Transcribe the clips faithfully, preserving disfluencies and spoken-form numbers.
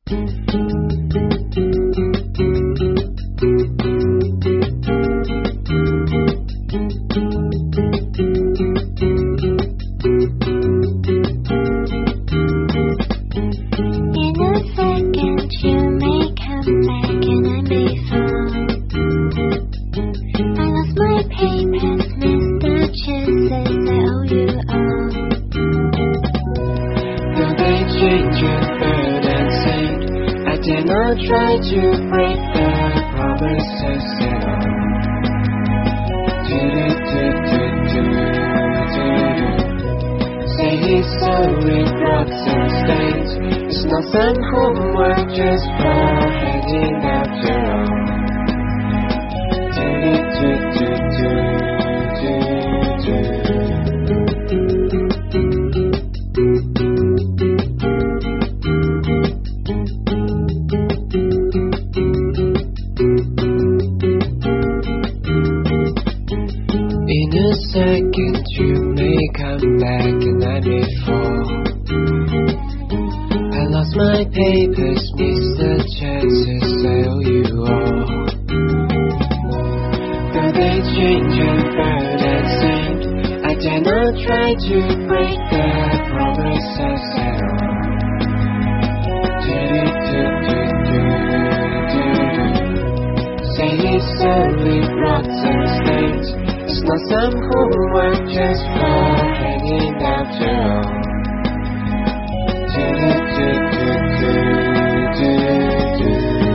Try to break the promises at all. Do do do do do do do. Say he's sorry, rocks and stains. It's not some homework, just for heading after all. Do do do do do do do. In a second you may come back and I may fall. I lost my papers, missed the chances, I owe you all. Though they change and burn and sink, I dare not try to break the promises at all. Say it's only rocks and stains. It's not some homework, just for hanging after all. Do do do do do do.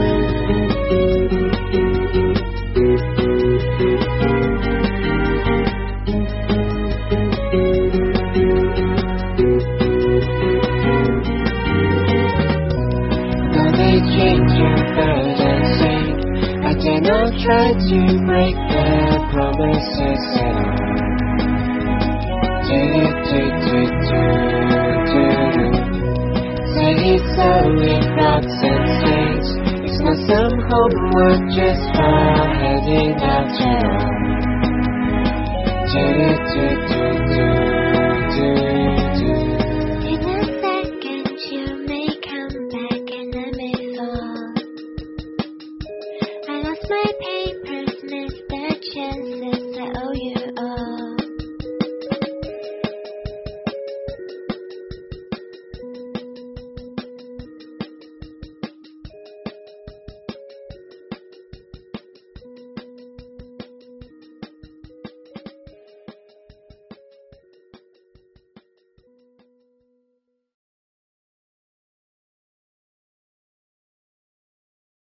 Though they change and burn and sink, I dare not try to break the promises at all. Do do do do do do. Say it's only rocks and stains. It's not some homework, just for heading after all. Do do do do do.